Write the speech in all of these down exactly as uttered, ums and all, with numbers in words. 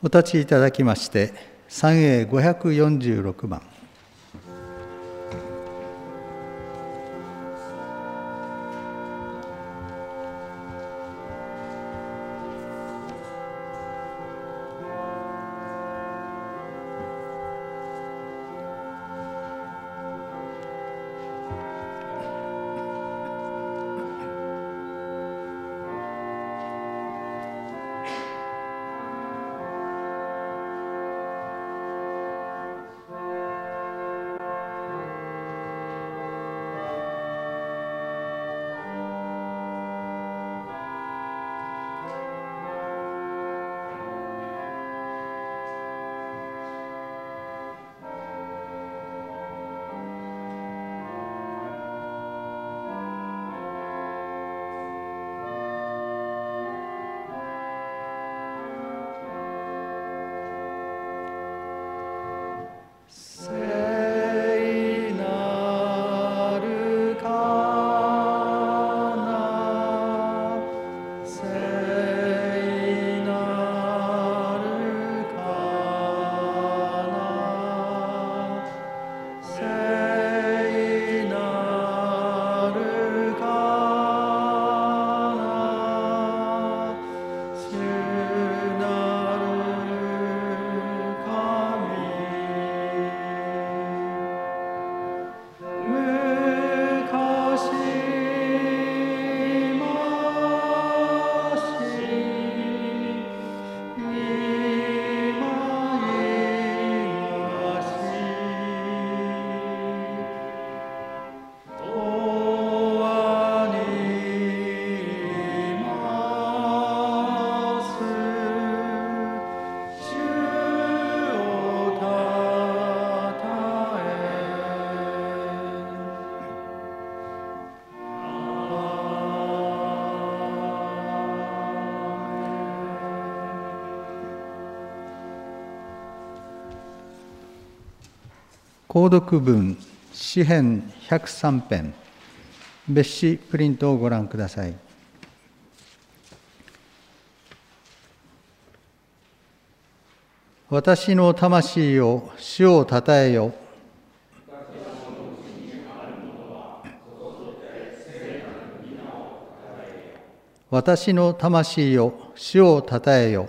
お立ちいただきまして、賛詠ごひゃくよんじゅうろくばん。購読文詩編ひゃくさんぺん、別紙プリントをご覧ください。私の魂を主をたたえよ。私の魂を主をたたえよ。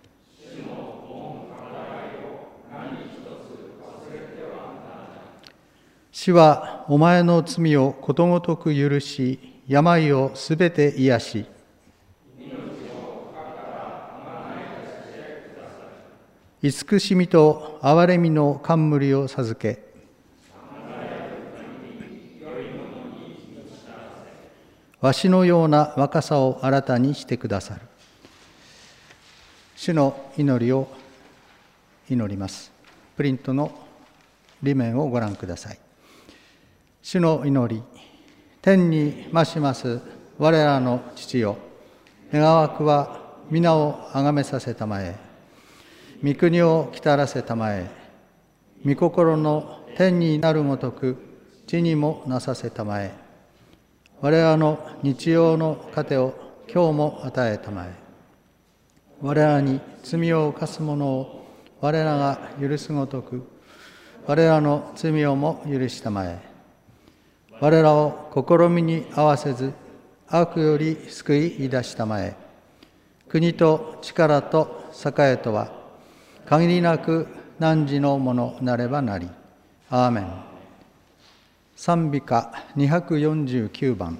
主はお前の罪をことごとく許し、病をすべて癒し、慈しみと憐れみの冠を授け、わしのような若さを新たにしてくださる。主の祈りを祈ります。プリントの裏面をご覧ください。主の祈り、天に増します我らの父よ、願わくは皆をあがめさせたまえ、御国を来たらせたまえ、御心の天になるごとく地にもなさせたまえ、我らの日用の糧を今日も与えたまえ、我らに罪を犯す者を我らが許すごとく我らの罪をも許したまえ、我らを試みに合わせず悪より救い出したまえ、国と力と栄とは限りなく汝のものなればなり。アーメン。賛美歌にひゃくよんじゅうきゅうばん。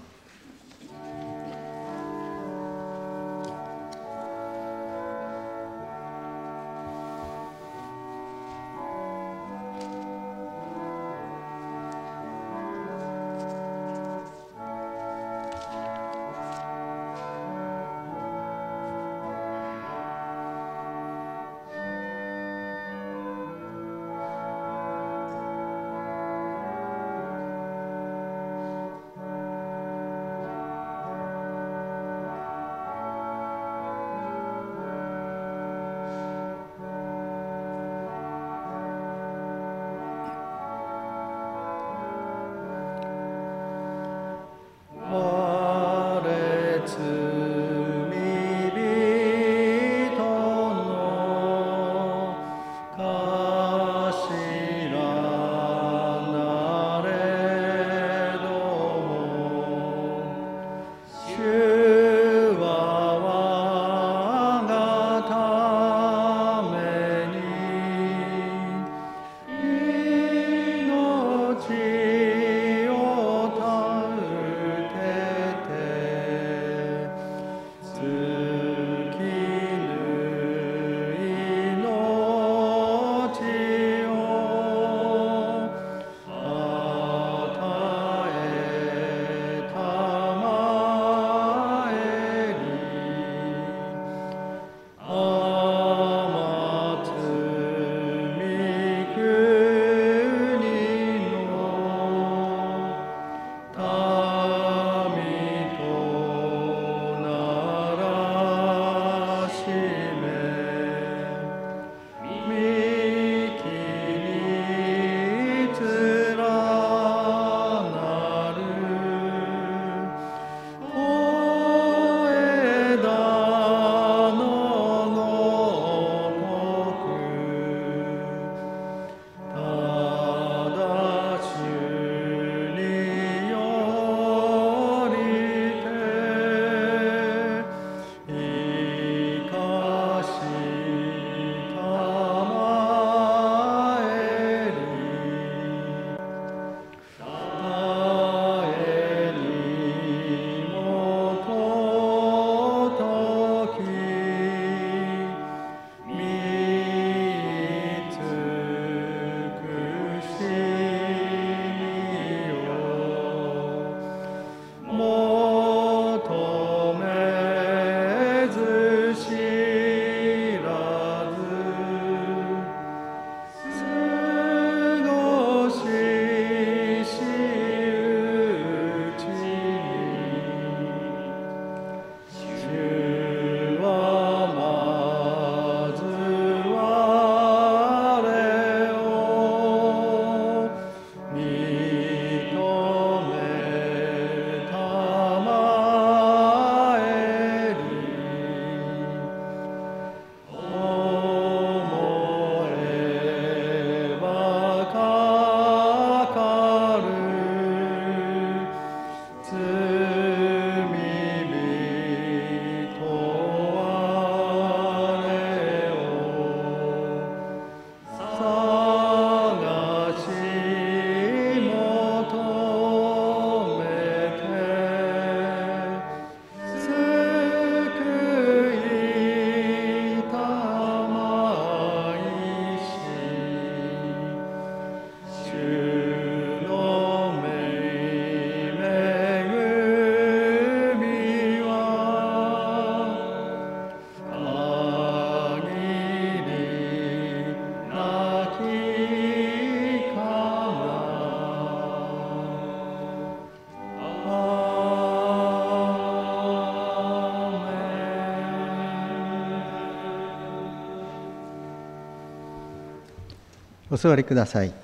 お座りください。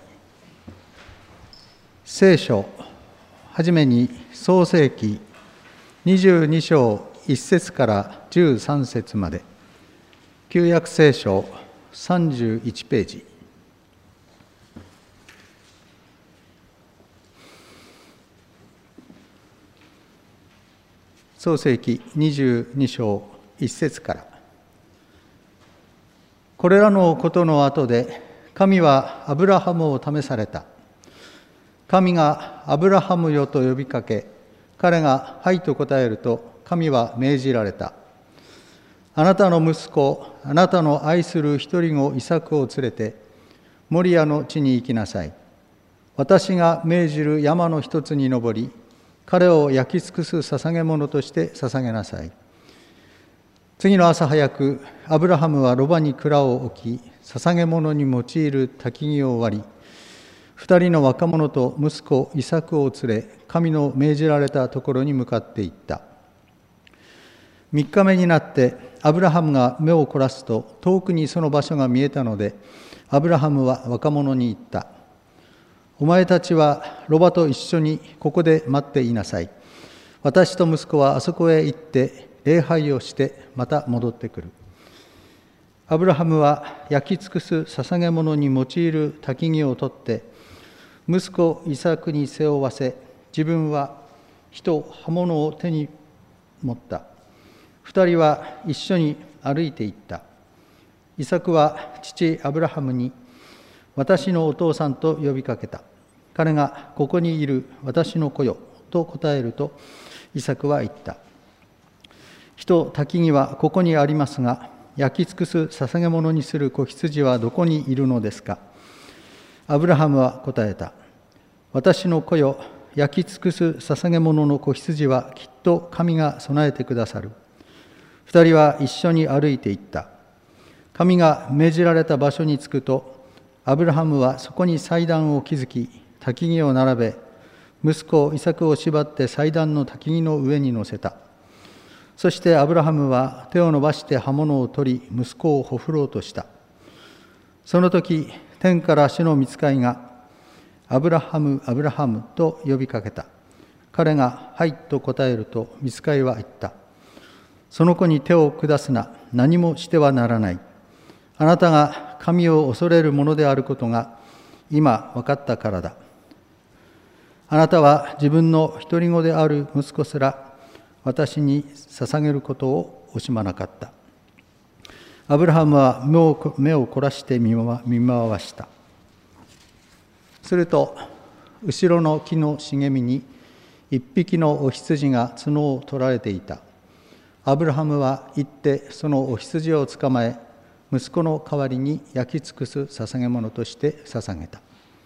聖書はじめに創世記にじゅうに章いち節からじゅうさん節まで、旧約聖書さんじゅういちページ。創世記にじゅうに章いち節から。これらのことの後で、神はアブラハムを試された。神がアブラハムよと呼びかけ、彼がはいと答えると、神は命じられた。あなたの息子、あなたの愛する一人子イサクを連れて、モリアの地に行きなさい。私が命じる山の一つに登り、彼を焼き尽くす捧げ物として捧げなさい。次の朝早く、アブラハムはロバに蔵を置き、捧げ物に用いる焚き木を割り、二人の若者と息子イサクを連れ、神の命じられたところに向かっていった。三日目になって、アブラハムが目を凝らすと、遠くにその場所が見えたので、アブラハムは若者に言った。お前たちはロバと一緒にここで待っていなさい。私と息子はあそこへ行って礼拝をしてまた戻ってくる。アブラハムは焼き尽くす捧げ物に用いる焚き木を取って、息子イサクに背負わせ、自分は火と刃物を手に持った。二人は一緒に歩いていった。イサクは父アブラハムに、私のお父さんと呼びかけた。彼がここにいる私の子よと答えると、イサクは言った。火と焚き木はここにありますが、焼き尽くす捧げ物にする子羊はどこにいるのですか。アブラハムは答えた。私の子よ、焼き尽くす捧げ物の子羊はきっと神が備えてくださる。二人は一緒に歩いていった。神が命じられた場所に着くと、アブラハムはそこに祭壇を築き、焚き木を並べ、息子イサクを縛って祭壇の焚き木の上に乗せた。そしてアブラハムは手を伸ばして刃物を取り、息子をほふろうとした。その時、天から主の御使いが、アブラハム、アブラハムと呼びかけた。彼がはいと答えると、御使いは言った。その子に手を下すな、何もしてはならない。あなたが神を恐れるものであることが今分かったからだ。あなたは自分の独り子である息子すら私に捧げることを惜しまなかった。アブラハムは目を、目を凝らして見回した。すると、後ろの木の茂みに一匹のお羊が角を取られていた。アブラハムは行ってそのお羊を捕まえ、息子の代わりに焼き尽くす捧げ物として捧げた。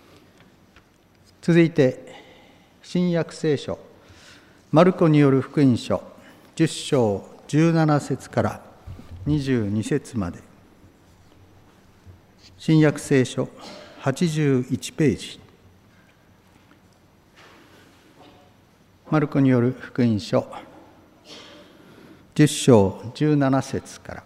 続いて、新約聖書、マルコによる福音書、じゅっ章じゅうなな節からにじゅうに節まで。新約聖書はちじゅういちページ。マルコによる福音書じゅっ章じゅうなな節から。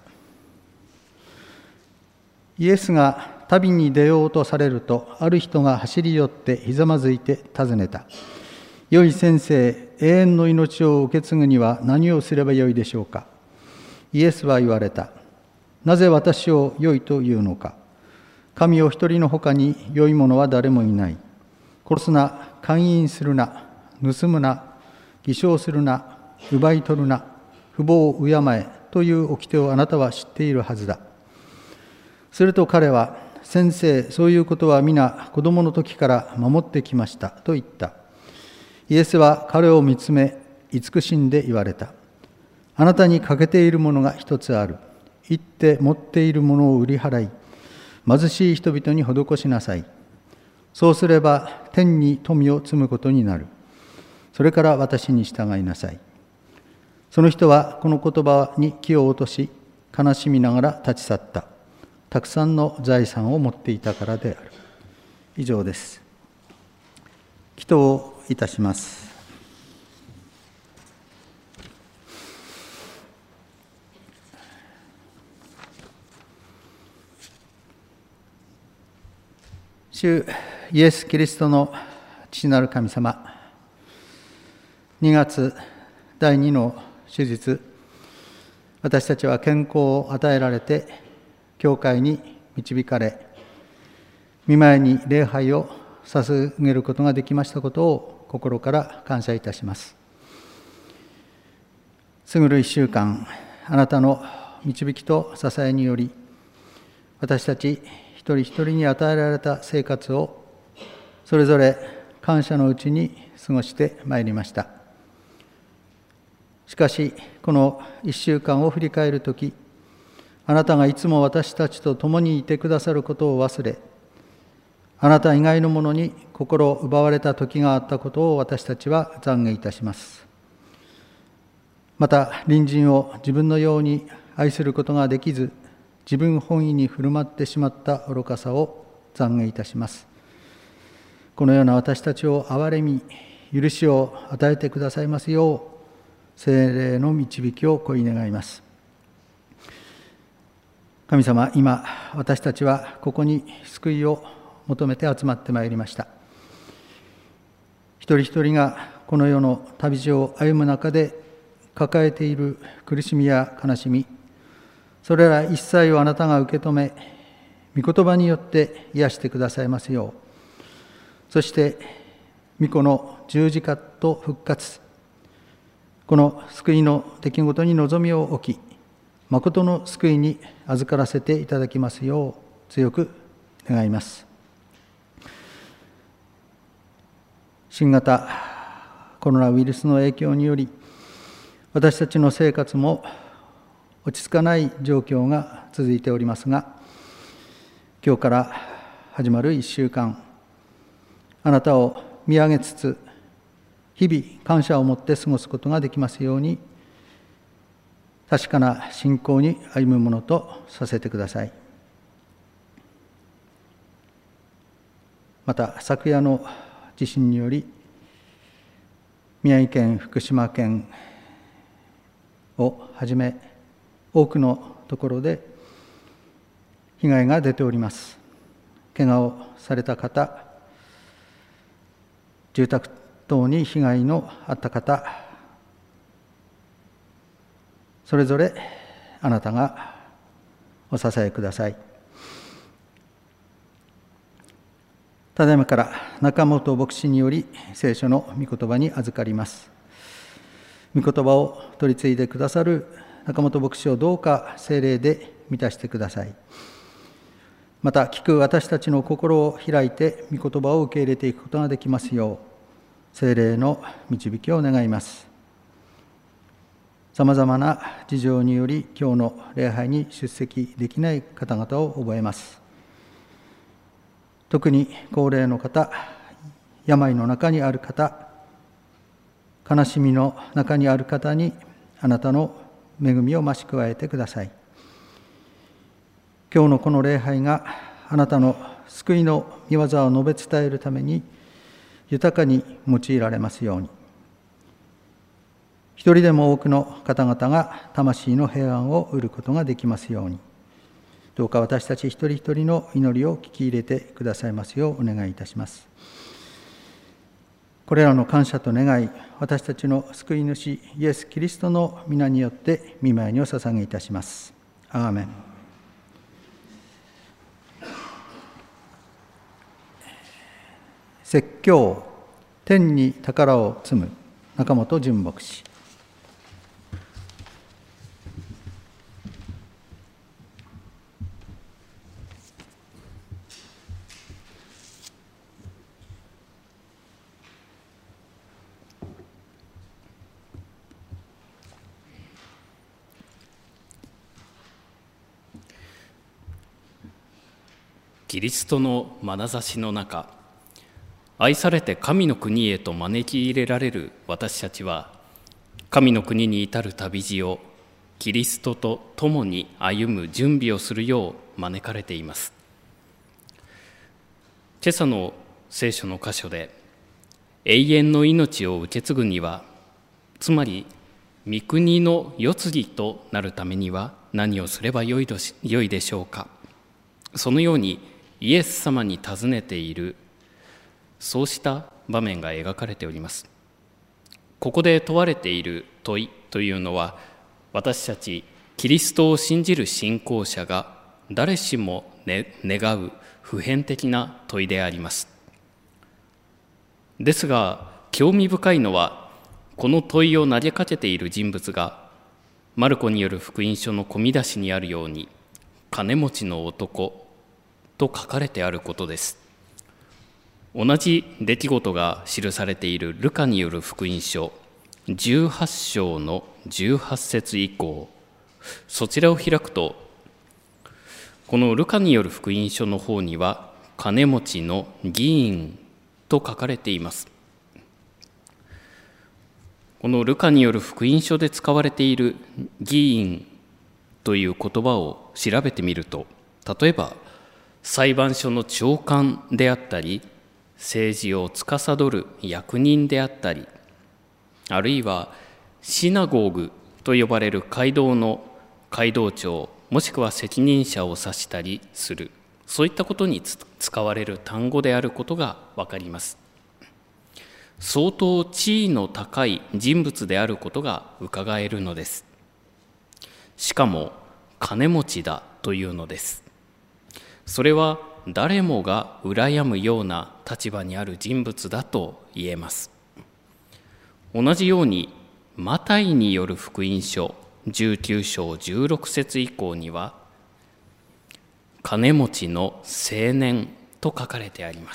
イエスが旅に出ようとされると、ある人が走り寄ってひざまずいて尋ねた。良い先生、永遠の命を受け継ぐには何をすればよいでしょうか。イエスは言われた。なぜ私を良いというのか。神を一人のほかに良いものは誰もいない。殺すな、姦淫するな、盗むな、偽証するな、奪い取るな、父母を敬えという掟をあなたは知っているはずだ。すると彼は、先生、そういうことは皆子供の時から守ってきましたと言った。イエスは彼を見つめ、慈しんで言われた。あなたに欠けているものが一つある。行って持っているものを売り払い、貧しい人々に施しなさい。そうすれば天に富を積むことになる。それから私に従いなさい。その人はこの言葉に気を落とし、悲しみながら立ち去った。たくさんの財産を持っていたからである。以上です。祈祷をいたします。 主イエス・キリストの父なる神様、にがつだいにの手術、私たちは健康を与えられて教会に導かれ、御前に礼拝を捧げることができましたことを心から感謝いたします。過ぐる一週間、あなたの導きと支えにより、私たち一人一人に与えられた生活をそれぞれ感謝のうちに過ごしてまいりました。しかし、この一週間を振り返るとき、あなたがいつも私たちと共にいてくださることを忘れ、あなた以外のものに心を奪われた時があったことを私たちは懺悔いたします。また、隣人を自分のように愛することができず、自分本位に振る舞ってしまった愚かさを懺悔いたします。このような私たちを憐れみ、許しを与えてくださいますよう、聖霊の導きを恋願います。神様、今、私たちはここに救いを求めて集まってまいりました。一人一人がこの世の旅路を歩む中で抱えている苦しみや悲しみ、それら一切をあなたが受け止め、御言葉によって癒してくださいますよう、そして御子の十字架と復活、この救いの出来事に望みを置き、誠の救いに預からせていただきますよう強く願います。新型コロナウイルスの影響により、私たちの生活も落ち着かない状況が続いておりますが、今日から始まる一週間、あなたを見上げつつ、日々感謝を持って過ごすことができますように、確かな信仰に歩むものとさせてください。また、昨夜の地震により、宮城県、福島県をはじめ、多くのところで被害が出ております。怪我をされた方、住宅等に被害のあった方、それぞれあなたがお支えください。ただいまから中本牧師により聖書の御言葉に預かります。御言葉を取り継いでくださる中本牧師をどうか聖霊で満たしてください。また、聞く私たちの心を開いて御言葉を受け入れていくことができますよう、聖霊の導きを願います。さまざまな事情により今日の礼拝に出席できない方々を覚えます。特に高齢の方、病の中にある方、悲しみの中にある方にあなたの恵みを増し加えてください。今日のこの礼拝があなたの救いの御業を述べ伝えるために豊かに用いられますように、一人でも多くの方々が魂の平安を得ることができますように、どうか私たち一人一人の祈りを聞き入れてくださいますようお願いいたします。これらの感謝と願い、私たちの救い主イエス・キリストの皆によって御前にお捧げいたします。アーメン。説教、天に宝を積む中本純牧師。 キリストの眼差しの中、愛されて神の国へと招き入れられる私たちは、神の国に至る旅路をキリストと共に歩む準備をするよう招かれています。今朝の聖書の箇所で、永遠の命を受け継ぐには、つまり御国の世継ぎとなるためには何をすればよいでしょうか。そのようにイエス様に尋ねている、そうした場面が描かれております。ここで問われている問いというのは、私たちキリストを信じる信仰者が誰しも、ね、願う普遍的な問いであります。ですが、興味深いのは、この問いを投げかけている人物が、マルコによる福音書の込み出しにあるように、金持ちの男と書かれてあることです。同じ出来事が記されているルカによる福音書じゅうはち章のじゅうはち節以降、そちらを開くと、このルカによる福音書の方には、金持ちの議員と書かれています。このルカによる福音書で使われている議員という言葉を調べてみると、例えば裁判所の長官であったり、政治を司る役人であったり、あるいはシナゴーグと呼ばれる街道の街道長、もしくは責任者を指したりする、そういったことに使われる単語であることがわかります。相当地位の高い人物であることが伺えるのです。しかも金持ちだというのです。それは誰もが羨むような立場にある人物だと言えます。同じようにマタイによる福音書じゅうきゅう章じゅうろく節以降には、金持ちの青年と書かれてあります。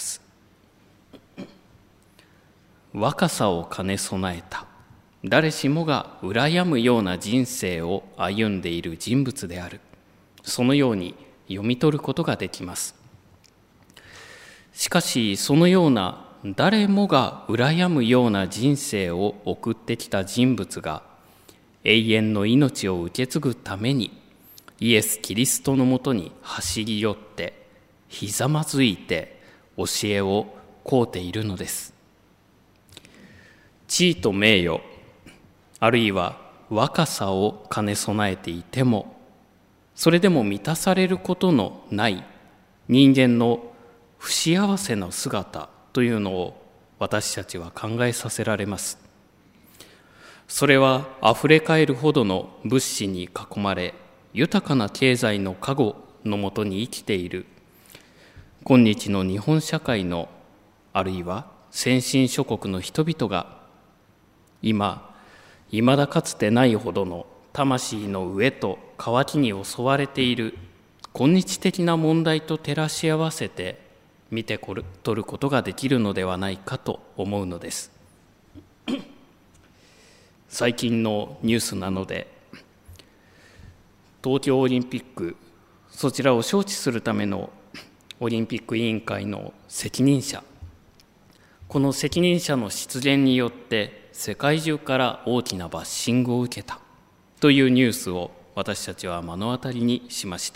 若さを兼ね備えた、誰しもが羨むような人生を歩んでいる人物である、そのように読み取ることができます。しかし、そのような誰もが羨むような人生を送ってきた人物が、永遠の命を受け継ぐためにイエス・キリストのもとに走り寄ってひざまずいて教えを請うているのです。地位と名誉、あるいは若さを兼ね備えていても、それでも満たされることのない人間の不幸せな姿というのを私たちは考えさせられます。それはあふれかえるほどの物資に囲まれ、豊かな経済の加護のもとに生きている今日の日本社会の、あるいは先進諸国の人々が、今いまだかつてないほどの魂の飢えと渇きに襲われている今日的な問題と照らし合わせて見て取ることができるのではないかと思うのです。最近のニュースなので、東京オリンピック、そちらを招致するためのオリンピック委員会の責任者、この責任者の失言によって世界中から大きなバッシングを受けたというニュースを私たちは目の当たりにしました。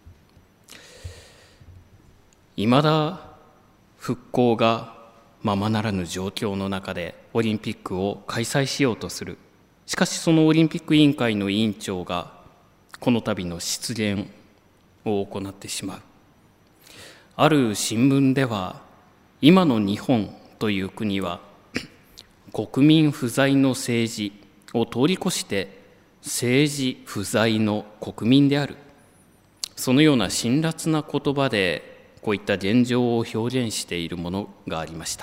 いまだ復興がままならぬ状況の中でオリンピックを開催しようとする。しかしそのオリンピック委員会の委員長がこの度の失言を行ってしまう。ある新聞では、今の日本という国は国民不在の政治を通り越して政治不在の国民である、そのような辛辣な言葉でこういった現状を表現しているものがありました。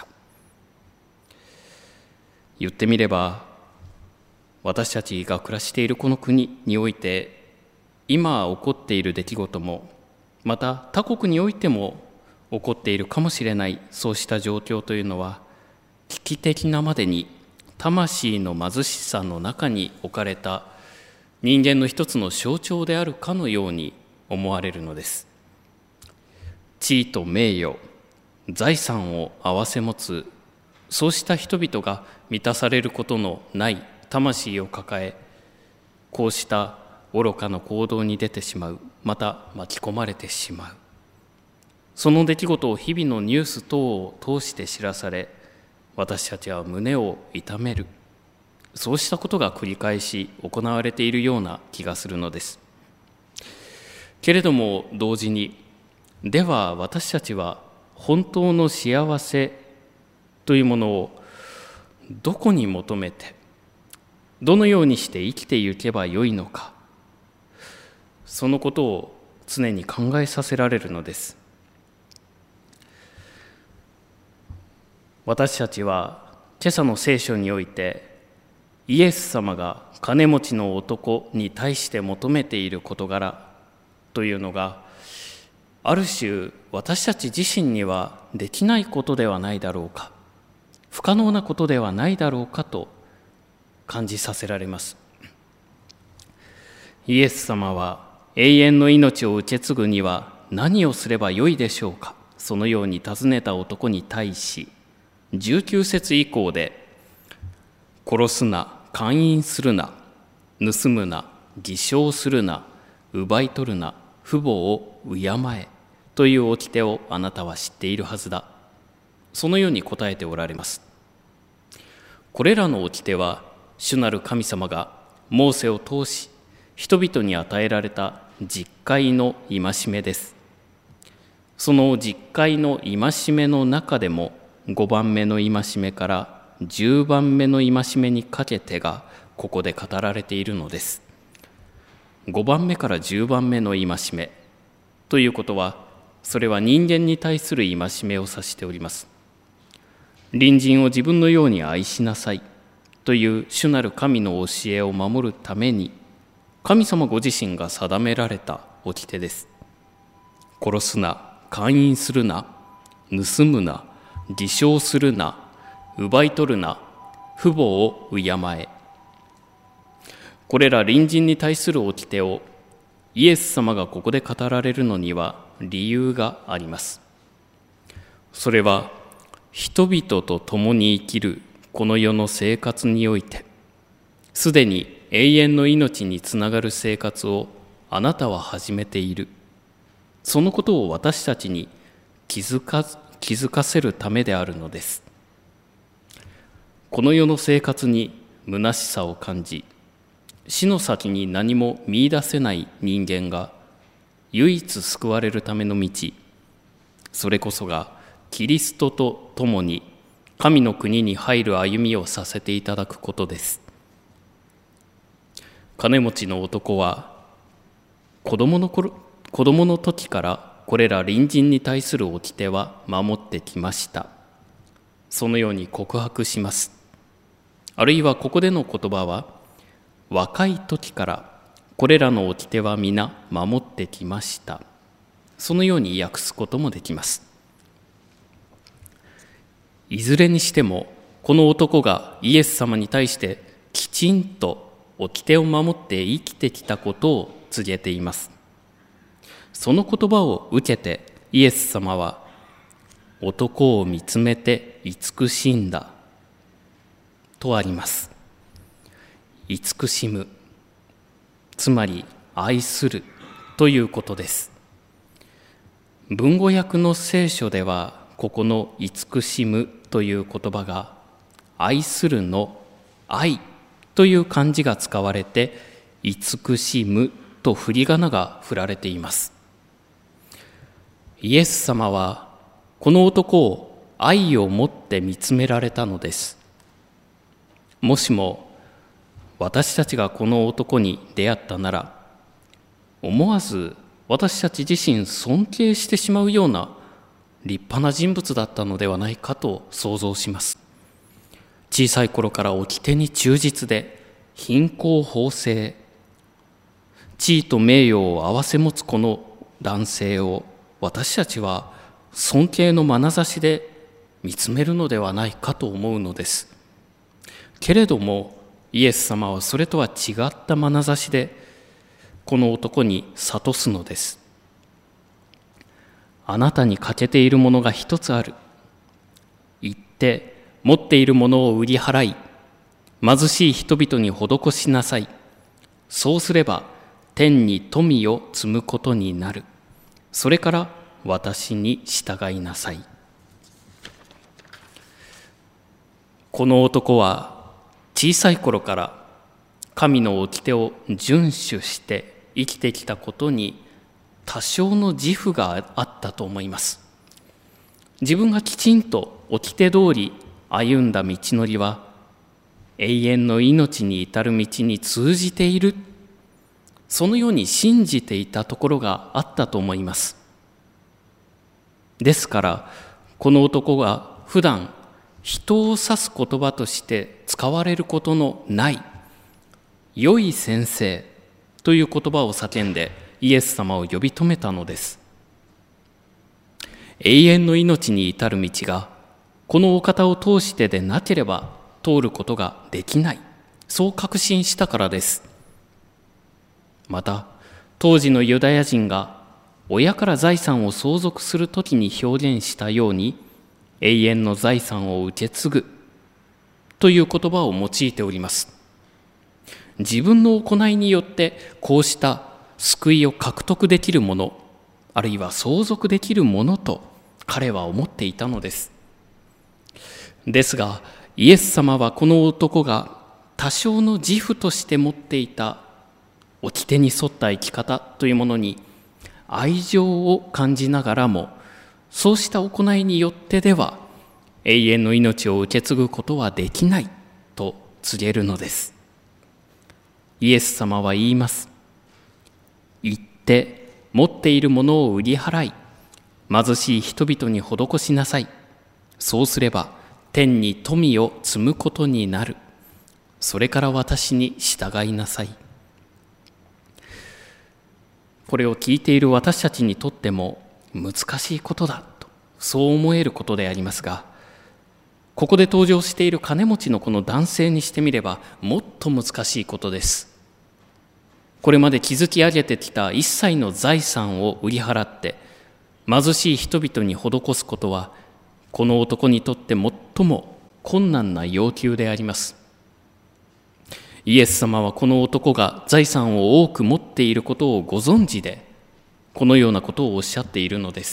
言ってみれば、私たちが暮らしているこの国において、今起こっている出来事も、また他国においても起こっているかもしれない、そうした状況というのは、危機的なまでに魂の貧しさの中に置かれた人間の一つの象徴であるかのように思われるのです。地位と名誉、財産を併せ持つ、そうした人々が満たされることのない魂を抱え、こうした愚かな行動に出てしまう、また巻き込まれてしまう。その出来事を日々のニュース等を通して知らされ、私たちは胸を痛める。そうしたことが繰り返し行われているような気がするのです。けれども同時に、 では私たちは本当の幸せというものをどこに求めて、どのようにして生きていけばよいのか、そのことを常に考えさせられるのです。私たちは今朝の聖書において、イエス様が金持ちの男に対して求めている事柄というのが、ある種私たち自身にはできないことではないだろうか、不可能なことではないだろうかと感じさせられます。イエス様は永遠の命を受け継ぐには何をすればよいでしょうか、そのように尋ねた男に対し、じゅうきゅう節以降で、殺すな、姦淫するな、盗むな、偽証するな、奪い取るな、父母を敬えという掟をあなたは知っているはずだ。そのように答えておられます。これらの掟は、主なる神様がモーセを通し、人々に与えられた実戒の戒めです。その実戒の戒めの中でも、ごばんめの戒めからじゅうばんめの戒めにかけてがここで語られているのです。ごばんめからじゅうばんめの戒めということは、それは人間に対する戒めを指しております。隣人を自分のように愛しなさいという主なる神の教えを守るために、神様ご自身が定められた掟です。殺すな、姦淫するな、盗むな、偽証するな、奪い取るな、父母を敬え。これら隣人に対する掟をイエス様がここで語られるのには理由があります。それは人々と共に生きるこの世の生活において、すでに永遠の命につながる生活をあなたは始めている。そのことを私たちに気づか、気づかせるためであるのです。この世の生活に虚しさを感じ、死の先に何も見出せない人間が唯一救われるための道、それこそがキリストと共に神の国に入る歩みをさせていただくことです。金持ちの男は子供の頃、子供の時からこれら隣人に対する掟は守ってきました。そのように告白します。あるいはここでの言葉は、若い時からこれらの掟は皆守ってきました。そのように訳すこともできます。いずれにしても、この男がイエス様に対してきちんと掟を守って生きてきたことを告げています。その言葉を受けてイエス様は、男を見つめて慈しんだとあります。慈しむ、つまり愛するということです。文語訳の聖書では、ここの慈しむという言葉が愛するの愛という漢字が使われて、慈しむと振り仮名が振られています。イエス様はこの男を愛を持って見つめられたのです。もしも私たちがこの男に出会ったなら、思わず私たち自身尊敬してしまうような立派な人物だったのではないかと想像します。小さい頃から掟に忠実で品行法正、地位と名誉を併せ持つこの男性を私たちは尊敬の眼差しで見つめるのではないかと思うのです。けれどもイエス様はそれとは違った眼差しでこの男に諭すのです。あなたに欠けているものが一つある。行って持っているものを売り払い、貧しい人々に施しなさい。そうすれば天に富を積むことになる。それから私に従いなさい。この男は小さい頃から神の掟を遵守して生きてきたことに多少の自負があったと思います。自分がきちんと掟通り歩んだ道のりは永遠の命に至る道に通じている、そのように信じていたところがあったと思います。ですからこの男が普段人を指す言葉として使われることのない良い先生という言葉を叫んでイエス様を呼び止めたのです。永遠の命に至る道がこのお方を通してでなければ通ることができない、そう確信したからです。また当時のユダヤ人が親から財産を相続するときに表現したように、永遠の財産を受け継ぐという言葉を用いております。自分の行いによってこうした救いを獲得できるもの、あるいは相続できるものと彼は思っていたのです。ですがイエス様はこの男が多少の自負として持っていた掟に沿った生き方というものに愛情を感じながらも、そうした行いによってでは永遠の命を受け継ぐことはできないと告げるのです。イエス様は言います。行って持っているものを売り払い、貧しい人々に施しなさい。そうすれば天に富を積むことになる。それから私に従いなさい。これを聞いている私たちにとっても難しいことだと、そう思えることでありますが、ここで登場している金持ちのこの男性にしてみればもっと難しいことです。これまで築き上げてきた一切の財産を売り払って貧しい人々に施すことは、この男にとって最も困難な要求であります。イエス様はこの男が財産を多く持っていることをご存知で、このようなことをおっしゃっているのです。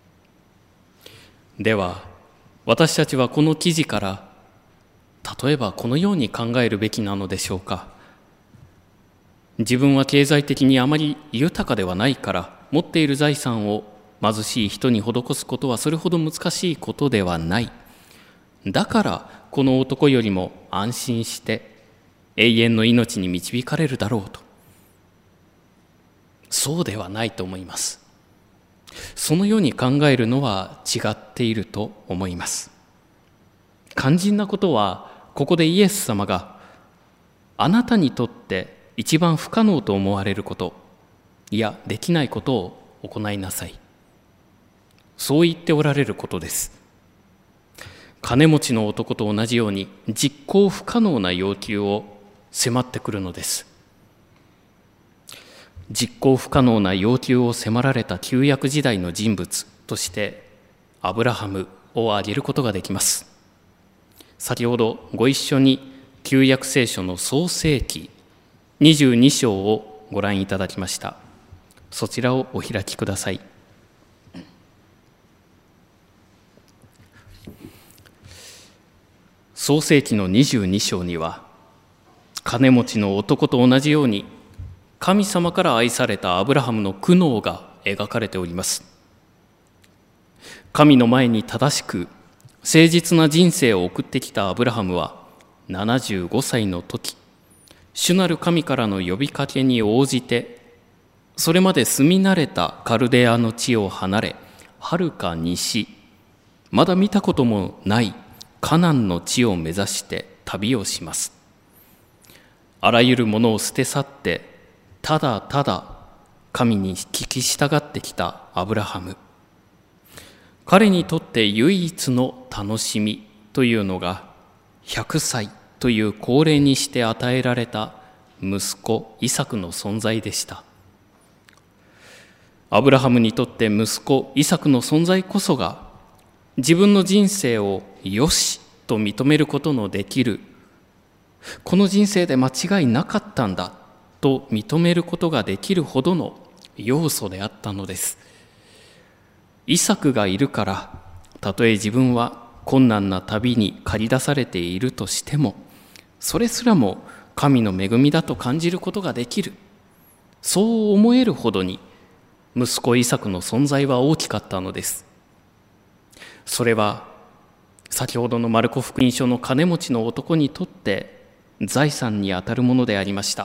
では私たちはこの記事から例えばこのように考えるべきなのでしょうか。自分は経済的にあまり豊かではないから、持っている財産を貧しい人に施すことはそれほど難しいことではない。だからこの男よりも安心して永遠の命に導かれるだろうと。そうではないと思います。そのように考えるのは違っていると思います。肝心なことは、ここでイエス様があなたにとって一番不可能と思われること、いやできないことを行いなさい、そう言っておられることです。金持ちの男と同じように実行不可能な要求を迫ってくるのです。実行不可能な要求を迫られた旧約時代の人物としてアブラハムを挙げることができます。先ほどご一緒に旧約聖書の創世記にじゅうに章をご覧いただきました。そちらをお開きください。創世記のにじゅうに章には、金持ちの男と同じように神様から愛されたアブラハムの苦悩が描かれております。神の前に正しく誠実な人生を送ってきたアブラハムはななじゅうごさいの時、主なる神からの呼びかけに応じて、それまで住み慣れたカルデアの地を離れ、はるか西、まだ見たこともないカナンの地を目指して旅をします。あらゆるものを捨て去って、ただただ神に聞き従ってきたアブラハム。彼にとって唯一の楽しみというのが、ひゃくさいという高齢にして与えられた息子イサクの存在でした。アブラハムにとって息子イサクの存在こそが、自分の人生をよしと認めることのできる、この人生で間違いなかったんだと認めることができるほどの要素であったのです。イサクがいるから、たとえ自分は困難な旅に駆り出されているとしても、それすらも神の恵みだと感じることができる、そう思えるほどに息子イサクの存在は大きかったのです。それは先ほどのマルコ福音書の金持ちの男にとって財産にあたるものでありました。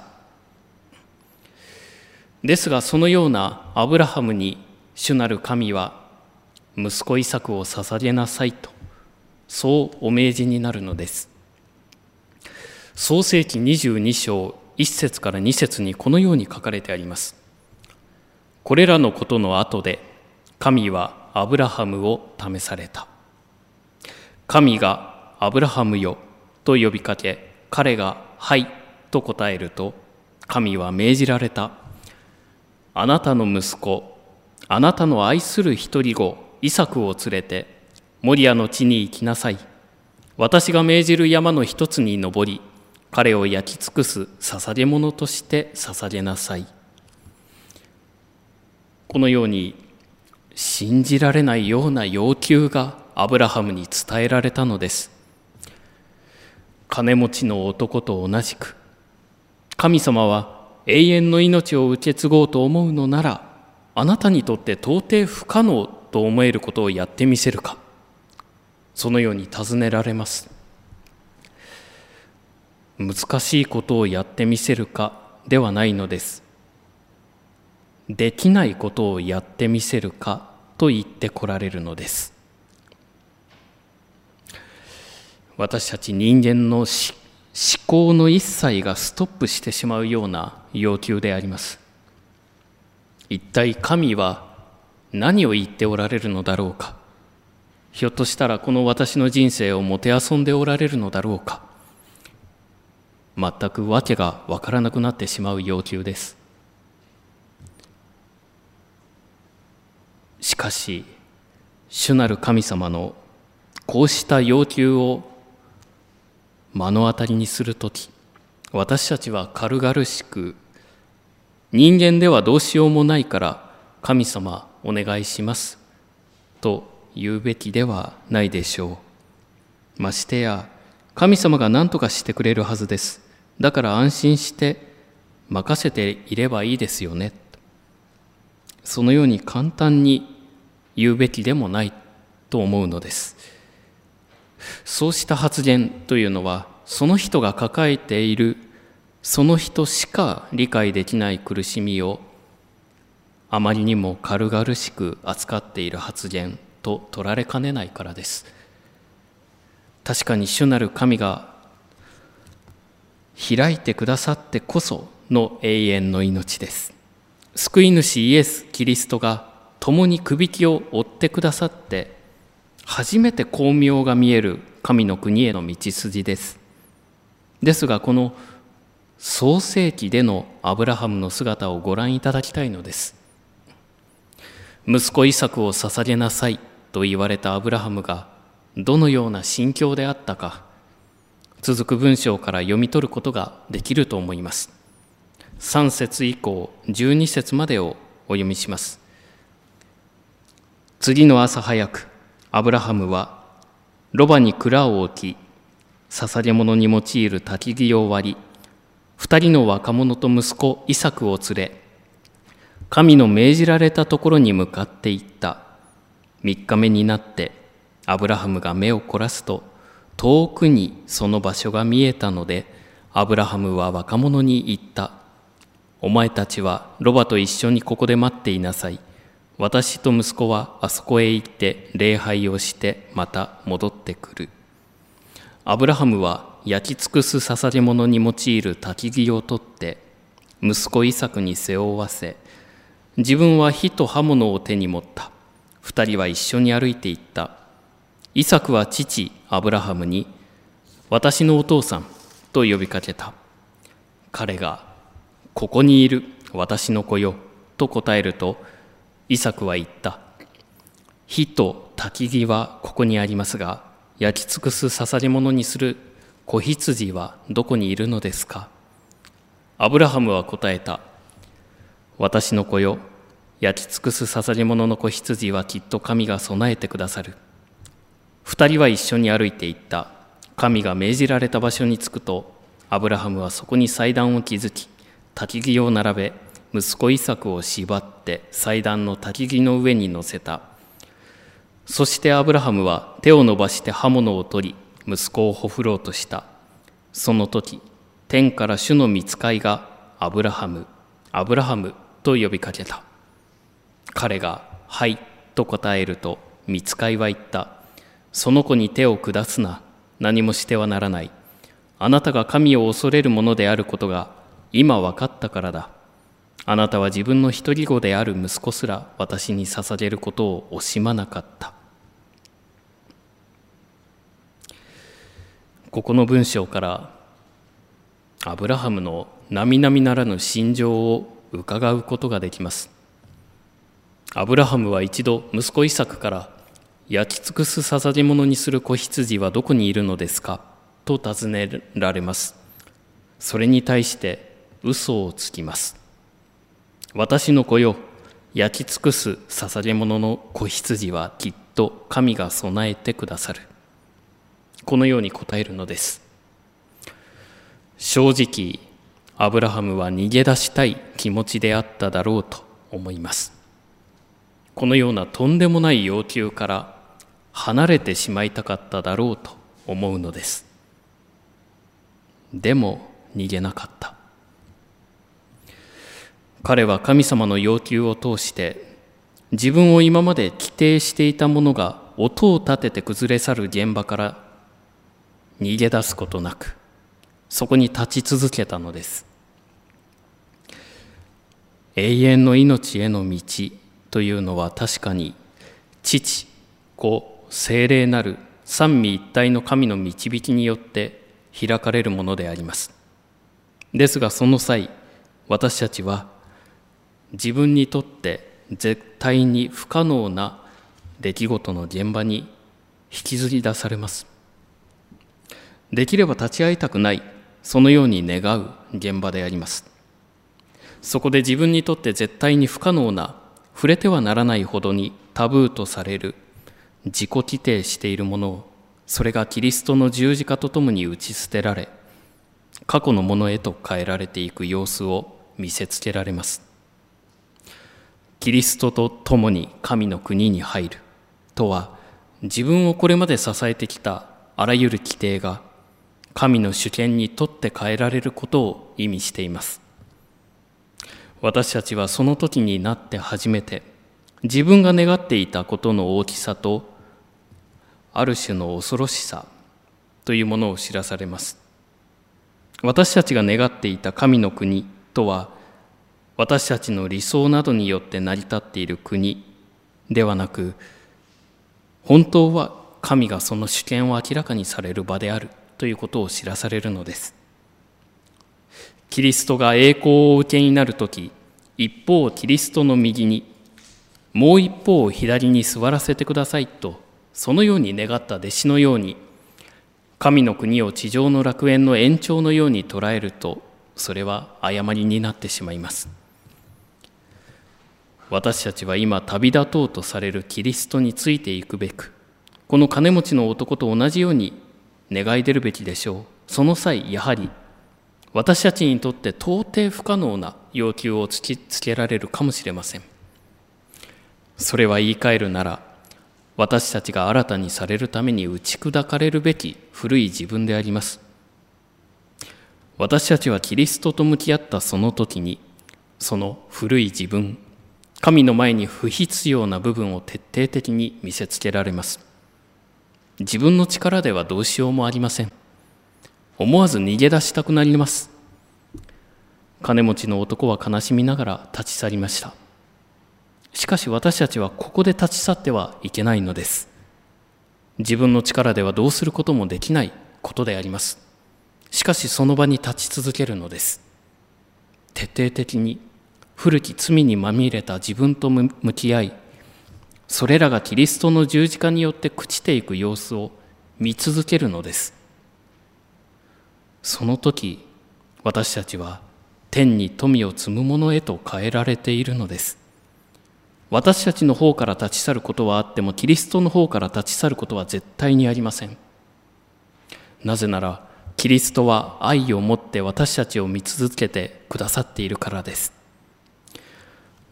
ですがそのようなアブラハムに主なる神は息子イサクを捧げなさいとそうお命じになるのです。創世記にじゅうに章いっ節からに節にこのように書かれてあります。これらのことの後で神はアブラハムを試された。神がアブラハムよと呼びかけ、彼がはいと答えると、神は命じられた。あなたの息子、あなたの愛する一人子イサクを連れてモリアの地に行きなさい。私が命じる山の一つに登り、彼を焼き尽くす捧げ物として捧げなさい。このように信じられないような要求がアブラハムに伝えられたのです。金持ちの男と同じく、神様は永遠の命を受け継ごうと思うのなら、あなたにとって到底不可能と思えることをやってみせるか、そのように尋ねられます。難しいことをやってみせるかではないのです。できないことをやってみせるかと言ってこられるのです。私たち人間の思考の一切がストップしてしまうような要求であります。一体神は何を言っておられるのだろうか。ひょっとしたらこの私の人生をもてあそんでおられるのだろうか。全くわけがわからなくなってしまう要求です。しかし、主なる神様のこうした要求を目の当たりにするとき、私たちは軽々しく、人間ではどうしようもないから神様お願いしますと言うべきではないでしょう。ましてや神様が何とかしてくれるはずです。だから安心して任せていればいいですよね。そのように簡単に言うべきでもないと思うのです。そうした発言というのは、その人が抱えているその人しか理解できない苦しみをあまりにも軽々しく扱っている発言と取られかねないからです。確かに主なる神が開いてくださってこその永遠の命です。救い主イエス・キリストが共にくびきを追ってくださって初めて光明が見える神の国への道筋です。ですがこの創世記でのアブラハムの姿をご覧いただきたいのです。息子イサクを捧げなさいと言われたアブラハムがどのような心境であったか、続く文章から読み取ることができると思います。さん節以降じゅうに節までをお読みします。次の朝早く、アブラハムはロバに蔵を置き、捧げ物に用いる焚き木を割り、二人の若者と息子イサクを連れ、神の命じられたところに向かって行った。三日目になってアブラハムが目を凝らすと、遠くにその場所が見えたので、アブラハムは若者に言った。お前たちはロバと一緒にここで待っていなさい。私と息子はあそこへ行って礼拝をしてまた戻ってくる。アブラハムは焼き尽くす捧げ物に用いる焚き木を取って息子イサクに背負わせ、自分は火と刃物を手に持った。二人は一緒に歩いていった。イサクは父アブラハムに、私のお父さんと呼びかけた。彼が、ここにいる私の子よと答えると、イサクは言った。火と焚き木はここにありますが、焼き尽くす捧げ物にする子羊はどこにいるのですか。アブラハムは答えた。私の子よ、焼き尽くす捧げ物の子羊はきっと神が備えてくださる。二人は一緒に歩いていった。神が命じられた場所に着くと、アブラハムはそこに祭壇を築き、焚き木を並べ、 息子イサクを縛って祭壇の焚き木の上に乗せた。そしてアブラハムは手を伸ばして刃物を取り、息子をほふろうとした。その時、天から主の御使いがアブラハム、アブラハムと呼びかけた。彼がはいと答えると、御使いは言った。その子に手を下すな。何もしてはならない。あなたが神を恐れるものであることが今分かったからだ。あなたは自分の一人子である息子すら私に捧げることを惜しまなかった。ここの文章からアブラハムの並々ならぬ心情を伺うことができます。アブラハムは一度息子イサクから焼き尽くす捧げ物にする子羊はどこにいるのですかと尋ねられます。それに対して嘘をつきます。私の子よ、焼き尽くす捧げ物の子羊はきっと神が備えてくださる。このように答えるのです。正直、アブラハムは逃げ出したい気持ちであっただろうと思います。このようなとんでもない要求から離れてしまいたかっただろうと思うのです。でも逃げなかった。彼は神様の要求を通して自分を今まで規定していたものが音を立てて崩れ去る現場から逃げ出すことなく、そこに立ち続けたのです。永遠の命への道というのは確かに父、子、聖霊なる三位一体の神の導きによって開かれるものであります。ですがその際、私たちは自分にとって絶対に不可能な出来事の現場に引きずり出されます。できれば立ち会いたくない、そのように願う現場であります。そこで自分にとって絶対に不可能な、触れてはならないほどにタブーとされる、自己規定しているものを、それがキリストの十字架とともに打ち捨てられ、過去のものへと変えられていく様子を見せつけられます。キリストと共に神の国に入るとは、自分をこれまで支えてきたあらゆる規定が神の主権にとって変えられることを意味しています。私たちはその時になって初めて自分が願っていたことの大きさとある種の恐ろしさというものを知らされます。私たちが願っていた神の国とは、私たちの理想などによって成り立っている国ではなく、本当は神がその主権を明らかにされる場であるということを知らされるのです。キリストが栄光をお受けになるとき、一方をキリストの右に、もう一方を左に座らせてくださいと、そのように願った弟子のように、神の国を地上の楽園の延長のように捉えると、それは誤りになってしまいます。私たちは今旅立とうとされるキリストについていくべく、この金持ちの男と同じように願い出るべきでしょう。その際、やはり私たちにとって到底不可能な要求を突きつけられるかもしれません。それは言い換えるなら、私たちが新たにされるために打ち砕かれるべき古い自分であります。私たちはキリストと向き合ったその時に、その古い自分、神の前に不必要な部分を徹底的に見せつけられます。自分の力ではどうしようもありません。思わず逃げ出したくなります。金持ちの男は悲しみながら立ち去りました。しかし私たちはここで立ち去ってはいけないのです。自分の力ではどうすることもできないことであります。しかしその場に立ち続けるのです。徹底的に古き罪にまみれた自分と向き合い、それらがキリストの十字架によって朽ちていく様子を見続けるのです。その時、私たちは天に富を積むものへと変えられているのです。私たちの方から立ち去ることはあっても、キリストの方から立ち去ることは絶対にありません。なぜなら、キリストは愛を持って私たちを見続けてくださっているからです。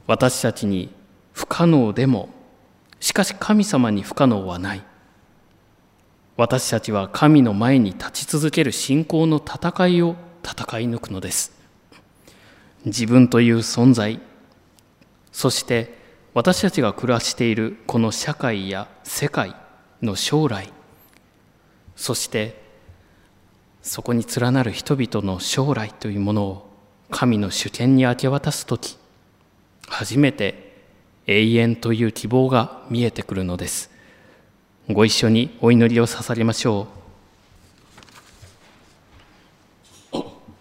私たちに不可能でも、しかし神様に不可能はない。私たちは神の前に立ち続ける信仰の戦いを戦い抜くのです。自分という存在、そして私たちが暮らしているこの社会や世界の将来、そしてそこに連なる人々の将来というものを神の主権に明け渡すとき、初めて永遠という希望が見えてくるのです。ご一緒にお祈りを捧げましょう。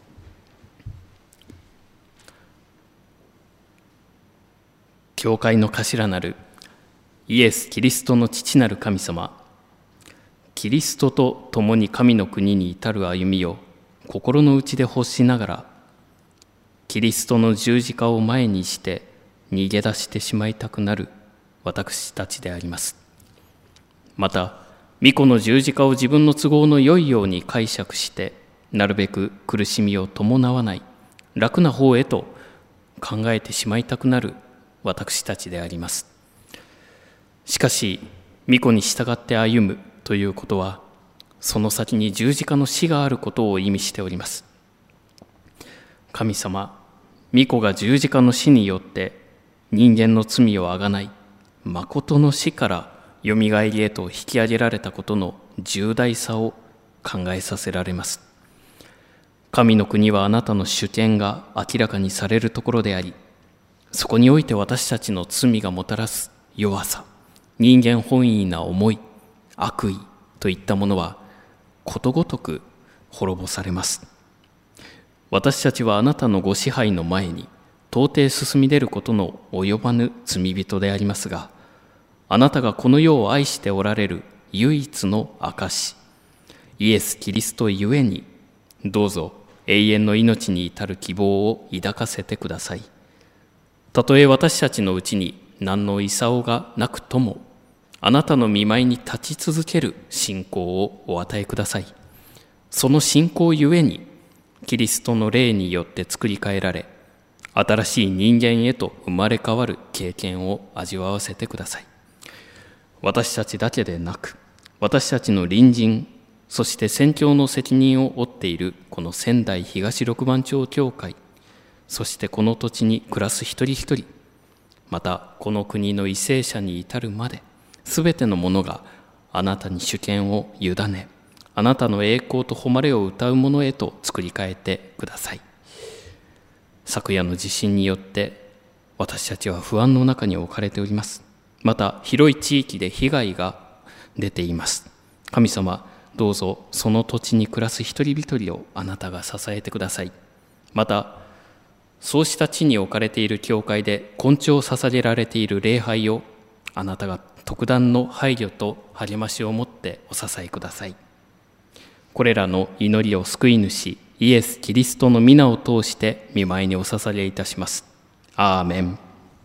教会の頭なるイエス・キリストの父なる神様、キリストと共に神の国に至る歩みを心の内で欲しながら、キリストの十字架を前にして逃げ出してしまいたくなる私たちであります。また、御子の十字架を自分の都合の良いように解釈して、なるべく苦しみを伴わない楽な方へと考えてしまいたくなる私たちであります。しかし、御子に従って歩むということは、その先に十字架の死があることを意味しております。神様、御子が十字架の死によって人間の罪をあがない、まことの死からよみがえりへと引き上げられたことの重大さを考えさせられます。神の国はあなたの主権が明らかにされるところであり、そこにおいて私たちの罪がもたらす弱さ、人間本位な思い、悪意といったものはことごとく滅ぼされます。私たちはあなたのご支配の前に到底進み出ることの及ばぬ罪人でありますが、あなたがこの世を愛しておられる唯一の証、イエス・キリストゆえに、どうぞ永遠の命に至る希望を抱かせてください。たとえ私たちのうちに何の功がなくとも、あなたの御前に立ち続ける信仰をお与えください。その信仰ゆえに、キリストの霊によって作り変えられ、新しい人間へと生まれ変わる経験を味わわせてください。私たちだけでなく、私たちの隣人、そして宣教の責任を負っているこの仙台東六番町教会、そしてこの土地に暮らす一人一人、またこの国の為政者に至るまで、すべてのものがあなたに主権を委ね、あなたの栄光と誉れを歌うものへと作り変えてください。昨夜の地震によって私たちは不安の中に置かれております。また広い地域で被害が出ています。神様、どうぞその土地に暮らす一人一人をあなたが支えてください。またそうした地に置かれている教会で根調を捧げられている礼拝をあなたが特段の配慮と励ましを持ってお支えください。これらの祈りを救い主イエス・キリストの皆を通して御前にお捧げいたします。アーメン。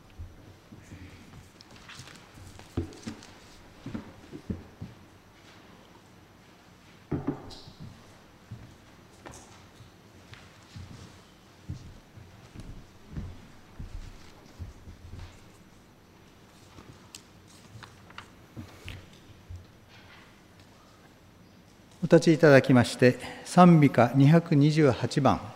お立ちいただきまして、賛美歌にひゃくにじゅうはちばん。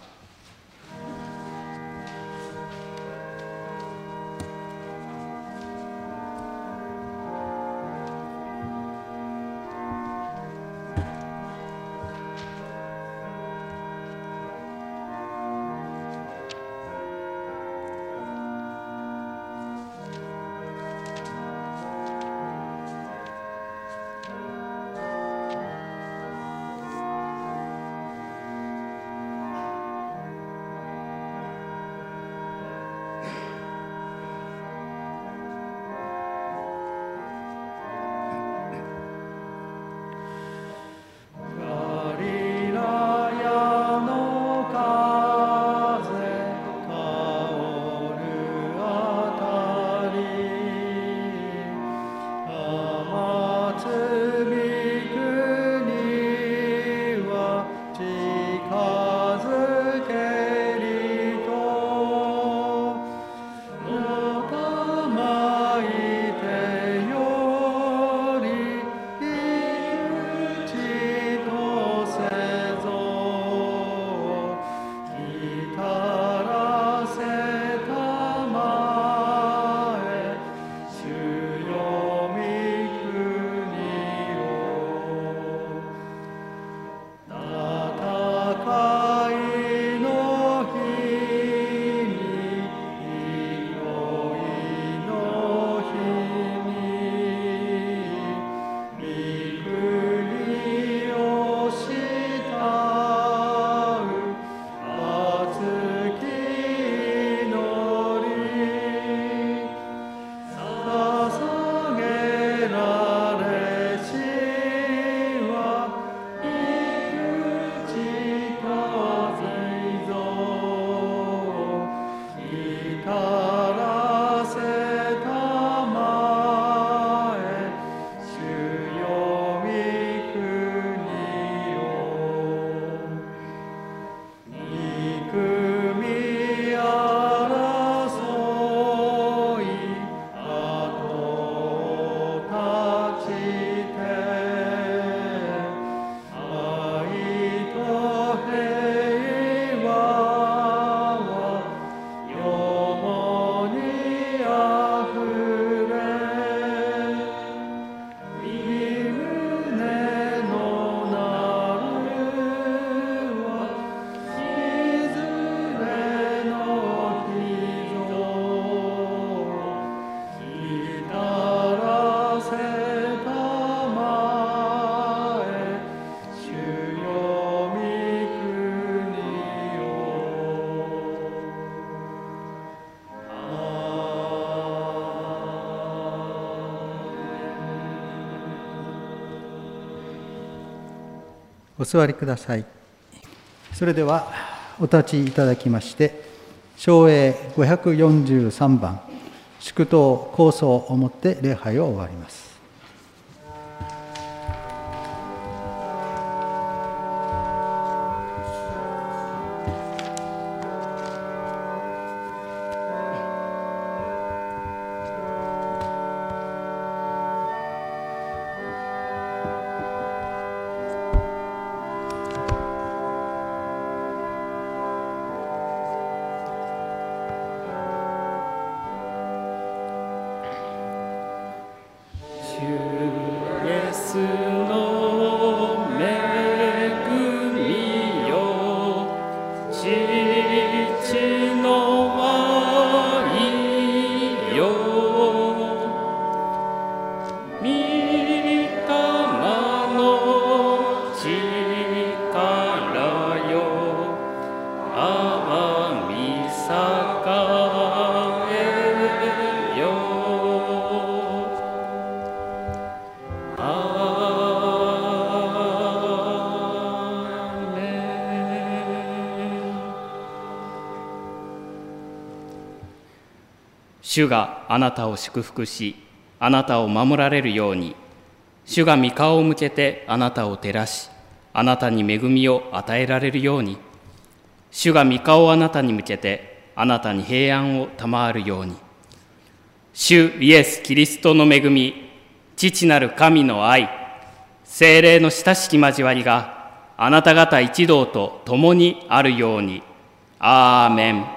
お座りください。それではお立ちいただきまして、唱詠ごひゃくよんじゅうさんばん、祝祷構想をもって礼拝を終わります。 主があなたを祝福し、あなたを守られるように。主が御顔を向けてあなたを照らし、あなたに恵みを与えられるように。主が御顔をあなたに向けてあなたに平安を賜るように。主イエス・キリストの恵み、父なる神の愛、聖霊の親しき交わりがあなた方一同と共にあるように。アーメン。